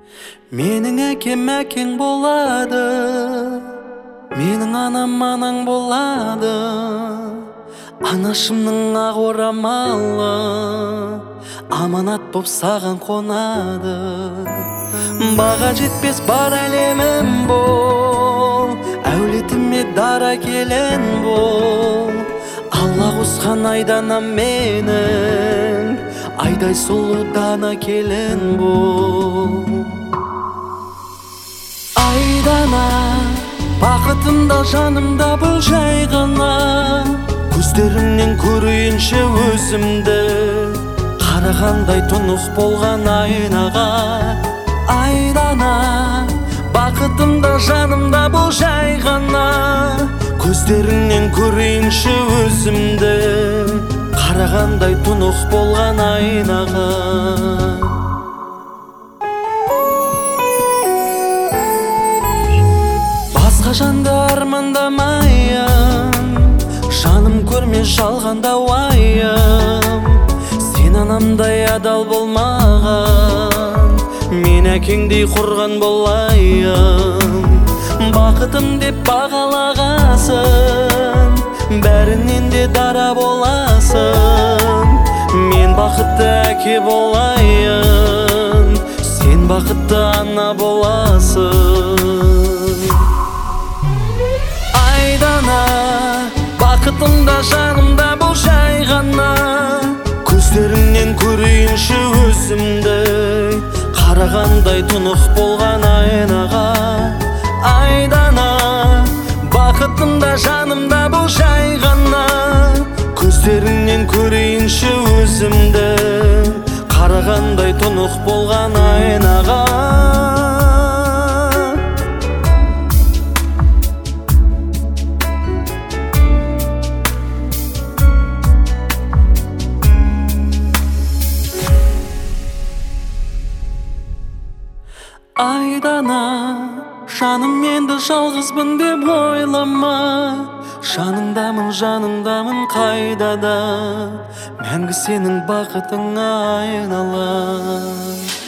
Менің әкем әкең болады, менің анам анаң болады. Анашымның ақ орамалы аманат боп саған қонады. Баға жетпес бар әлемім бол, әулетіме дара келін бол. Алла қосқан айдана менің, айдай сұлу дана келін бол. Айдана бақытымда жанымда бұл жай ғана, көздеріңнен көрейінші өзімді, қарағандай тұнық болған айнаға. Айдана бақытымда жанымда бұл жай ғана, көздеріңнен көрейінші өзімді, қарағандай тұнық болған айнаға. Басқа жанды армандамайын, жаным көрме жалғанда уайым. Сен анамдай адал болмаған, мен әкеңдей құрған болайын. Бақытым деп бағалағасын, бәрінен де дара боласың. Мен бақытты әке болайын, сен бақытты ана боласың. Айдана бақытымда жанымда бұл жай ғана, көздеріңнен көрейінші өзімді, қарағандай тұнық болған айнаға. Айдана бақытымда жанымда бұл жай ғана, көздеріңнен көрейінші өзімді, қарағандай тұнық болған айнаға. Айдана жаным, енді жалғызбын деп ойлама, жаныңдамын жаныңдамын қайда да, мәңгі сенің бақытыңа айналам.